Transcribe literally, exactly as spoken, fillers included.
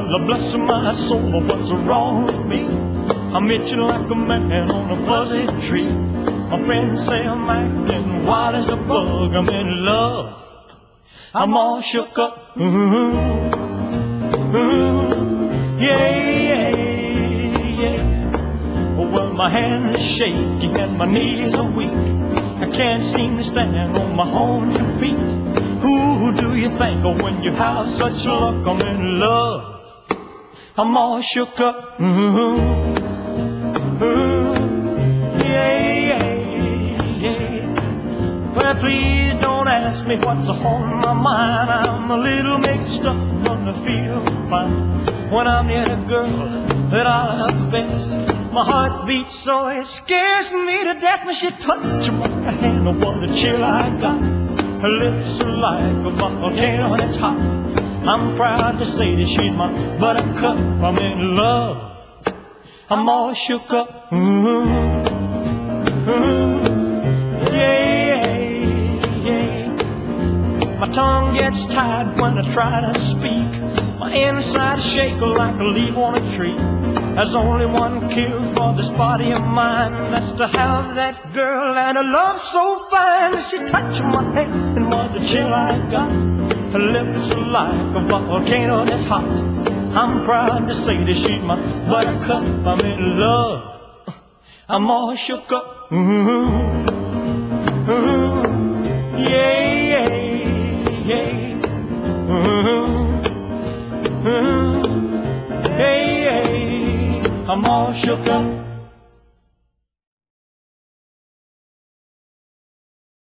Well, bless my soul, what's wrong with me? I'm itching like a man on a fuzzy tree. My friends say I'm acting wild as a bug. I'm in love, I'm all shook up. Ooh, ooh, yeah, yeah, yeah. Oh, well, my hands are shaking and my knees are weak. I can't seem to stand on my own two feet. Who do you think of when you have such luck? I'm in love, I'm all shook up. Ooh, ooh, yeah, yeah, yeah. Well, please don't ask me what's on my mind. I'm a little mixed up, gonna feel fine when I'm near the girl that I love best. My heart beats so it scares me to death when she touches my hand. Oh, what a chill I got. Her lips are like a volcano that's hot. I'm proud to say that she's my buttercup. I'm in love, I'm all shook up. Ooh, ooh, yeah, yeah, yeah. My tongue gets tied when I try to speak. My insides shake like a leaf on a tree. There's only one cure for this body of mine. That's to have that girl and a love so fine. She touched my hand and what a chill I got. Her lips are like a volcano that's hot. I'm proud to say that she's my buttercup. I'm in love, I'm all shook up. Ooh, ooh, yeah, yeah, yeah. Ooh, ooh, hey, hey. I'm all shook up.